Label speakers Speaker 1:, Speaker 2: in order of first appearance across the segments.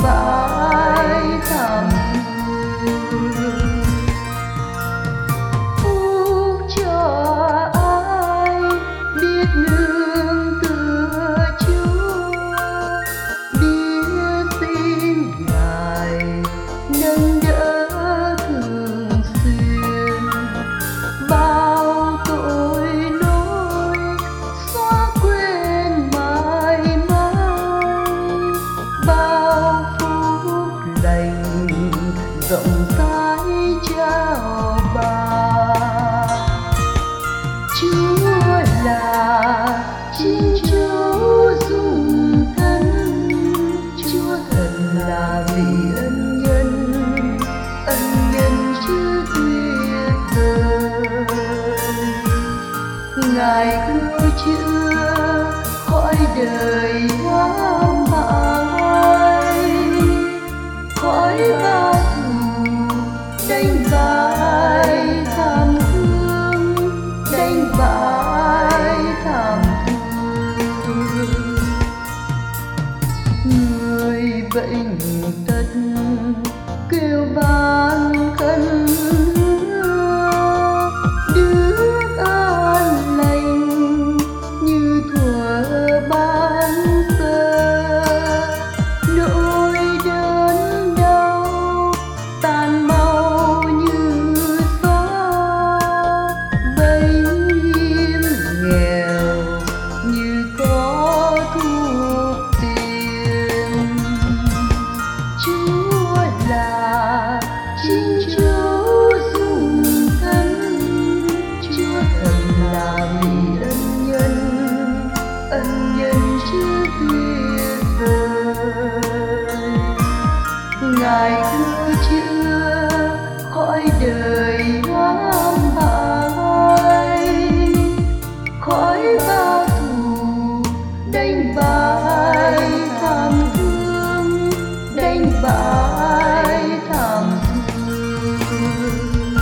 Speaker 1: vãi thảm thương. Phúc cho ai biết nương tựa Chúa, biết xin Ngài nâng đỡ thường xuyên. Bao tội lỗi xóa quên mãi mãi, bao phúc lành rộng rãi trao ban. Chúa là chính Chúa dung thân, Chúa thật là vị ân nhân chưa tuyệt vời. Ngài cứu chữa khỏi đời hoang mãi, khỏi bao thù đánh bại thảm thương, đánh bại thảm thương. Người bệnh tật kêu van khấn hứa, được an lành như thuở ban sơ. Nỗi đớn đau tan mau như gió, bấy hiểm nghèo như có thuốc tiền. Chúa là chính Chúa dung thân, Chúa thật là vị ân nhân chưa tuyệt vời. Ngài cứu chữa khỏi đời hoang mãi, khỏi bao thù đánh bại thảm thương, đánh bại thảm thương.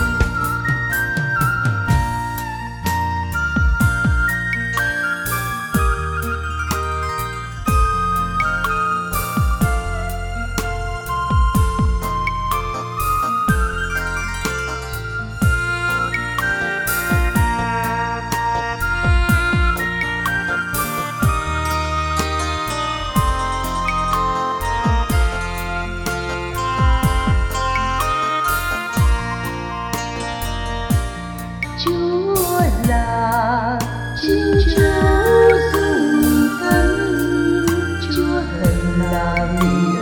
Speaker 1: Chúa là chính Chúa dung thân, Chúa thật là vị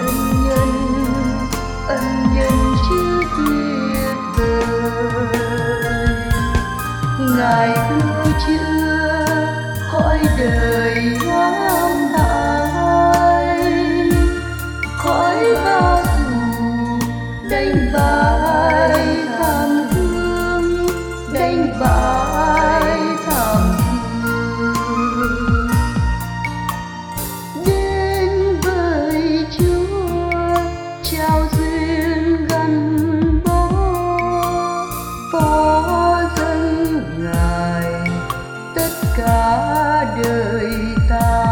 Speaker 1: ân nhân chưa tuyệt vời. Ngài cứu chữa khỏi đời hoang mãi, khỏi bao thù đánh bại thảm thương, đánh bại thảm thương. Đến với Chúa trao duyên gắn bó, phó dâng Ngài tất cả đời ta.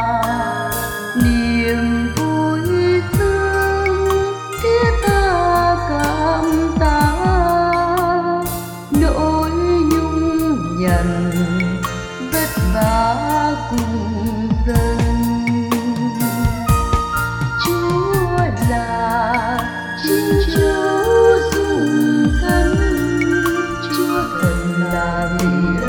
Speaker 1: Niềm vui sướng thiết tha cảm tạ, nỗi nhung nhằn vất vả cùng dân. Chúa là chính Chúa dung thân, Chúa thật là vị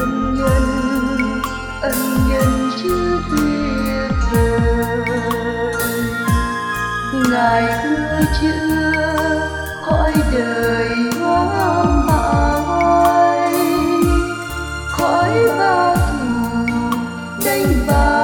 Speaker 1: ân nhân chưa tuyệt vời. Ngài cứu chữa khỏi đời hoang mãi, khỏi bao thù đánh bại